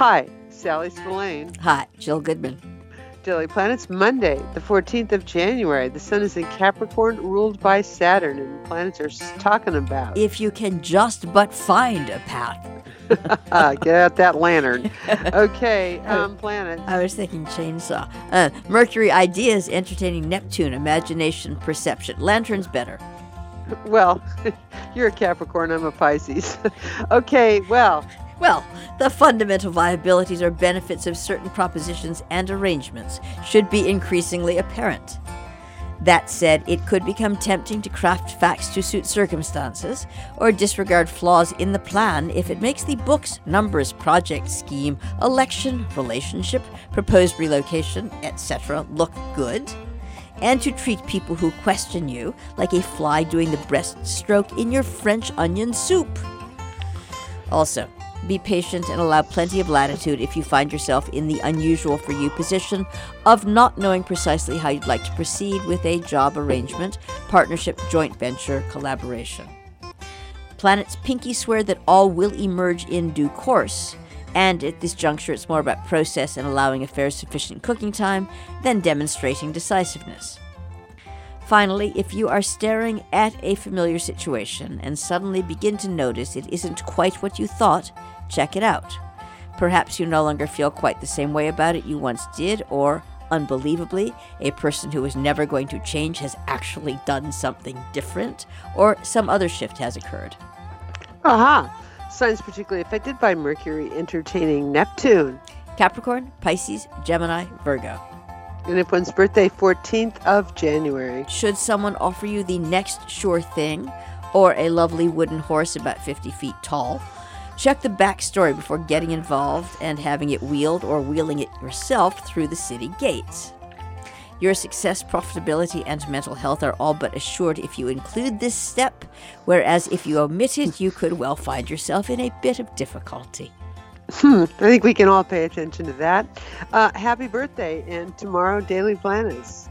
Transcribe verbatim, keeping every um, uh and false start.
Hi, Sally Spillane. Hi, Jill Goodman. Daily Planet's Monday, the fourteenth of January. The sun is in Capricorn, ruled by Saturn, and the planets are talking about. If you can just but find a path. Get out that lantern. Okay, um, planets. I was thinking chainsaw. Uh, Mercury, ideas, entertaining Neptune, imagination, perception. Lantern's better. Well, you're a Capricorn, I'm a Pisces. Okay, well. Well, the fundamental viabilities or benefits of certain propositions and arrangements should be increasingly apparent. That said, it could become tempting to craft facts to suit circumstances or disregard flaws in the plan if it makes the books, numbers, project, scheme, election, relationship, proposed relocation, et cetera look good, and to treat people who question you like a fly doing the breaststroke in your French onion soup. Also, be patient and allow plenty of latitude if you find yourself in the unusual for you position of not knowing precisely how you'd like to proceed with a job arrangement, partnership, joint venture, collaboration. Planets pinky swear that all will emerge in due course, and at this juncture it's more about process and allowing affairs sufficient cooking time than demonstrating decisiveness. Finally, if you are staring at a familiar situation and suddenly begin to notice it isn't quite what you thought, check it out. Perhaps you no longer feel quite the same way about it you once did, or, unbelievably, a person who is never going to change has actually done something different, or some other shift has occurred. Aha! Signs particularly affected by Mercury entertaining Neptune. Capricorn, Pisces, Gemini, Virgo. And if one's birthday, fourteenth of January. Should someone offer you the next sure thing, or a lovely wooden horse about fifty feet tall, check the backstory before getting involved and having it wheeled or wheeling it yourself through the city gates. Your success, profitability, and mental health are all but assured if you include this step, whereas if you omit it, you could well find yourself in a bit of difficulty. Hmm, I think we can all pay attention to that. Uh, happy birthday, and tomorrow, Daily Planets.